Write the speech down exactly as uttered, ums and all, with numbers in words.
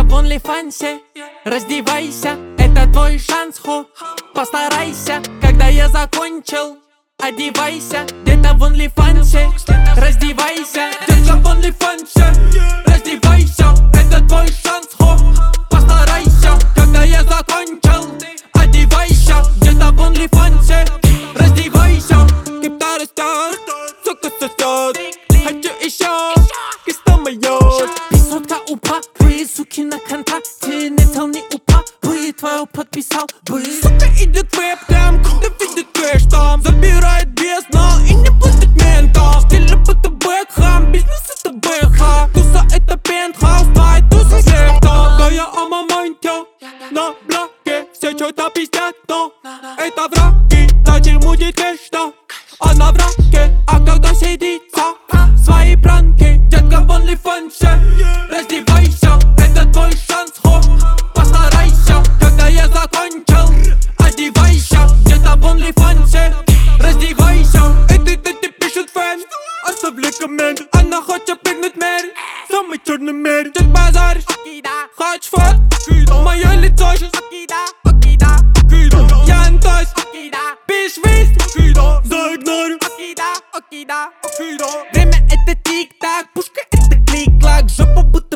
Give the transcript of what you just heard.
в OnlyFans. Раздевайся, это твой шанс, хо. Постарайся, когда я закончил, одевайся, где-то в OnlyFans. Раздевайся, детка в OnlyFans. Раздевайся, это твой шанс, хо. Постарайся, когда я закончил, одевайся, где-то в OnlyFans. Раздевайся, кипта растет, сука сосет. Хочу еще, киста моет. Писотка упа, вы суки на контакте. Не тел не упа, вы твою подписал бы. Сука идет вебкам, да видит кэш там. Забирает бездна и не платит ментам. Стиль это Бекхэм, бизнес это Бэха. Туса это пентхаус, твоя туса секта. Да я о моменте, на блоке. Все что-то пиздят, но это враги. Зачем мудить кэш-то? Она в раке, а когда сидится свои пранки, детка в OnlyFans. Раздевайся, это твой шанс, хо. Постарайся, когда я закончил, одевайся, где-то в OnlyFans. Раздевайся, этой ты пишет фэн. Оставляй коммент, она хочет прыгнуть мэр. Самый черный мэр, тут базар. Хочешь фот? Мое лицо сейчас. Я антось. Пишь виз, заигнорю. Время это тик-так, пушка это клик-клак. Жопа будто